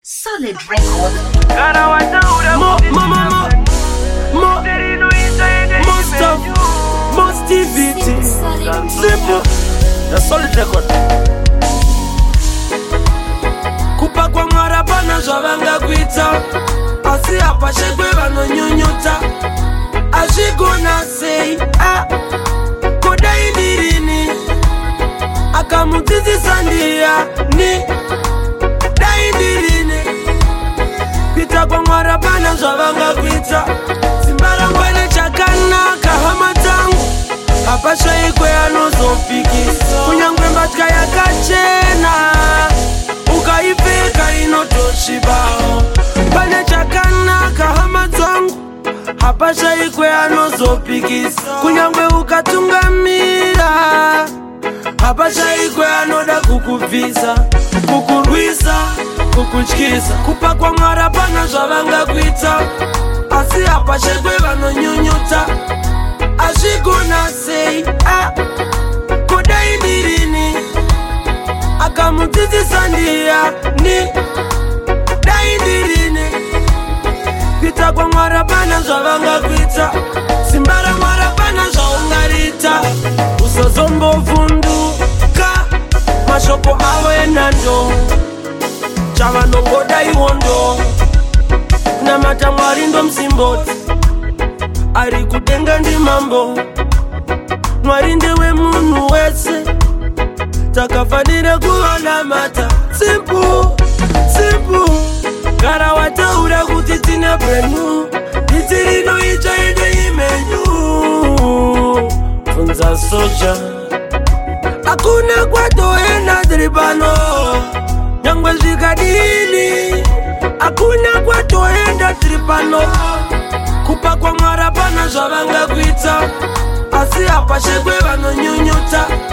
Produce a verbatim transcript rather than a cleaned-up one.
Solid record. Mo, mo, mo, mo, mo, mo stuff, mo activity. Simple. The solid record. Kupa kwa marabana jwavanga kuita. Asi hapa shekwe vano nyunyuta. As she gonna say, ah, koda indirini. Akamutizi sandia, ni, da indirini. Pita kwa marabana jwavanga kuita. Simbara mwele chakana kahama tangu. Hapa shaikwe anozopiki. Kunyangwe mbatka ya kachena. Ukaipeka inotoshibao. Bane chakana kahama tangu. Hapa shaikwe anozopikisa. Kunyangwe ukatungamira. Hapa shaikwe anoda kukuvisa. Kukurwisa, kukuchikisa. Kupa kwa marabana jwavanga kuita. Asi hapa shaikwe vano nyunyuta. As she gonna say, ah, koda indirini. Akamutizi sandia, ni, da indirini. Pita kwa marabana jwavanga kuita. Simbara marabana jwaungarita. Usozombo vunduka. Mashoko awe nando. Chavano koda iwondo. Na matamwarindo msimboti. Ari kutenga ndi mambo. Mwari ndiwe munu wese. Takafanire kuwana mata. Simple, simple. Kara wataura kuti tina brenu. Itirino icha ide imenyu. Funza soja. Hakuna kwa toena dribano. Nyangwe zikadini. Hakuna kwa toenda dribano. Kupa kwa marabana jwavanga kuita. Asi hapa shekwe vano nyunyuta.